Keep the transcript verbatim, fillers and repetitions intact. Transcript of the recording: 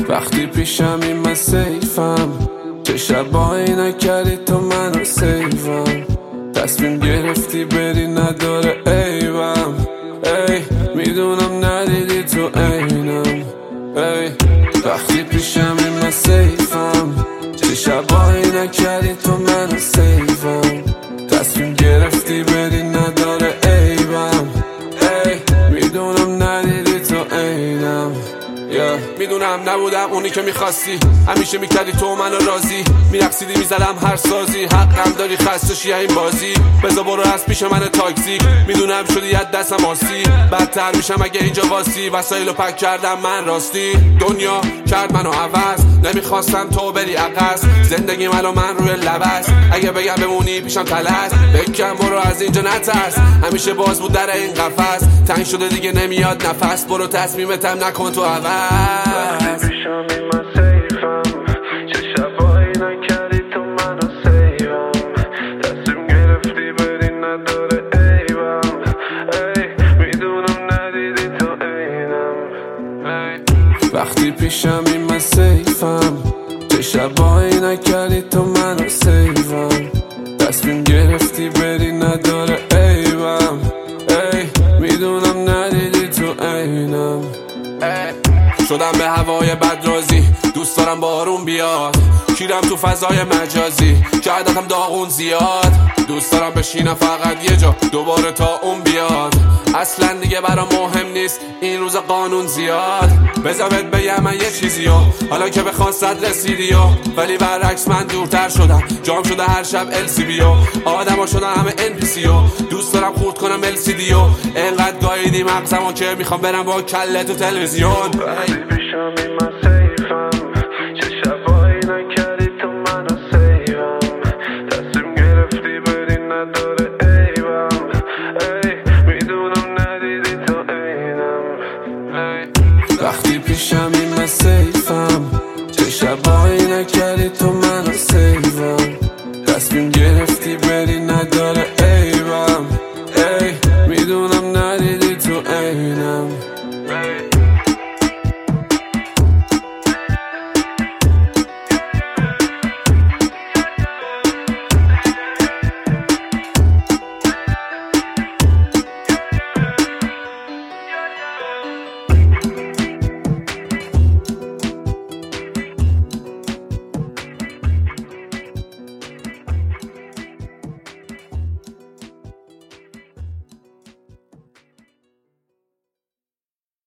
وقتی پیشم این من سیفم، چه شبایی نکردی تو منو سیفم. تصمیم گرفتی بری نداره عیبم. ای میدونم ندیدی تو عینم. ای وقتی پیشم این من سیفم، چه شبایی نکردی تو منو سیفم. تصمیم گرفتی بری نداره عیبم. ای میدونم ندیدی تو عینم. yeah. میدونم نبودم اونی که میخواستی، همیشه میکردی تو منو راضی، میرقصیدی میزدم هر سازی. حقم داری خسته شی این بازی، بزا برو از پیش من تاکسی. میدونم شدی از دستم آسی، بدتر میشم اگه اینجا واسی. وسایلو پک کردم من راستی، دنیا کرد منو عوض. نمیخواستم تو بری عقص، زندگی منو من روی لبست. اگه بگم بمونی پیشم تلس، بکن برو از اینجا نترس. همیشه باز بود در این قفس، تنگ شده دیگه نمیاد نفس. برو تصمیمتم نکن تو عوض. وقتی پیشم این من سیفم، چه شبایی نکردی تو منو سیفم. تصمیم گرفتی بری نداره عیبم. ای میدونم ندیدی تو عینم. وقتی پیشم این من سیفم، چه شبایی نکردی تو منو سیفم. تصمیم گرفتی بری نداره عیبم. ای میدونم ندیدی تو عینم. شدم به هوای بد رازی، دوست دارم بارون بیاد. کیرم تو فضای مجازی، کردم داغون زیاد. دوست دارم بشینم فقط یه جا دوباره تا اون بیاد. اصلا دیگه برام مهم نیست این روز قانون زیاد. بذار بهت بگم من یه چیزیو، حالا که به خواستت رسیدیو، ولی برعکس من دورتر شدم. جام شده هر شب ال سی بیو، آدما شدن همه ان پی سی او. دوست دارم خورد کنم ال سی دیو، انقدر گاییدی مغزمو که میخوام برم با کله تو تلویزیون. وقتی پیشم این من سیفم، چه شبایی نکردی تو منو سیفم. تصمیم گرفتی بری نداره عیبم. ای میدونم ندیدی تو عینم. وقتی پیشم این من سیفم، چه شبایی نکردی تو منو سیفم. تصمیم گرفتی بری